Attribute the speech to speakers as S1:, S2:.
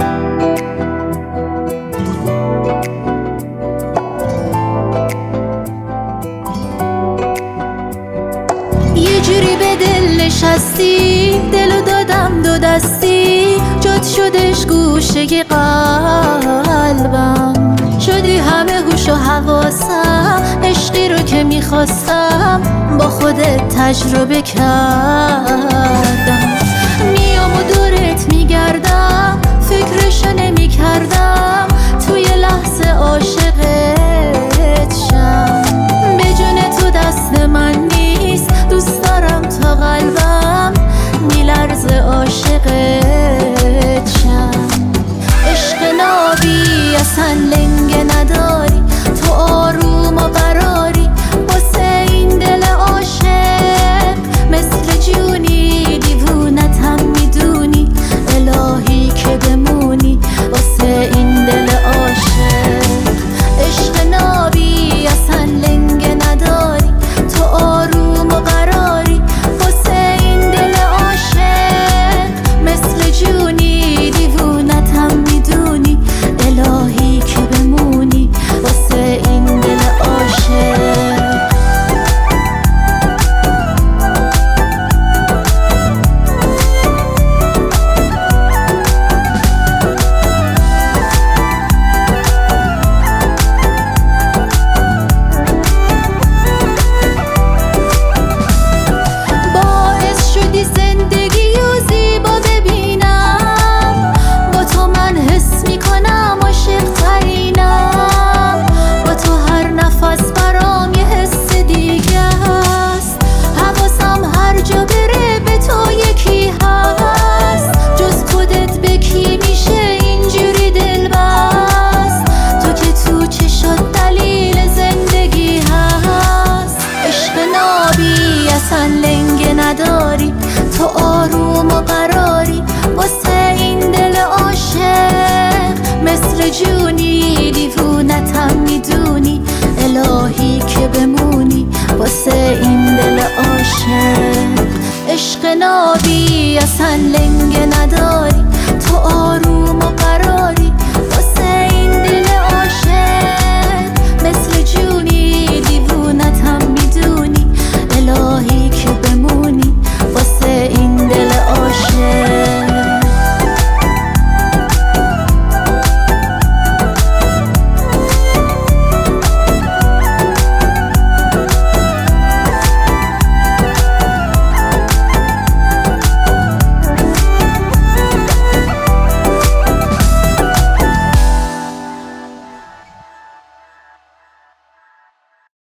S1: یه جوری به دل نشستی، دلو دادم دو دستی، جات شدش گوشه قلبم، شدی همه هوش و حواسم، عشقی رو که میخواستم با خودت تجربه کردم. میام و دورت میگردم، فکرشو نمیکردم توی لحظه عاشقت شم. به جون تو دست من نیست، دوست دارم تا قلبم میلرزه عاشقت شم. عشق نابی اصلا لنگه نداری، تو آروم و قراری واسه این دل عاشق، مثل جونی دیوونتم میدونی، الهی که بمونی واسه این دل عاشق. عشق نابی اصلا لنگه نداری، تو آروم و قراری واسه این دل عاشق، مثل جونی دیوونتم میدونی، الهی که بمونی واسه این دل عاشق. لنگه نداری، تو آروم و قراری واسه این دل عاشق، مثل جونی دیوونتم میدونی، الهی که بمونی واسه این دل عاشق. عشق نابی اصلا لنگه نداری.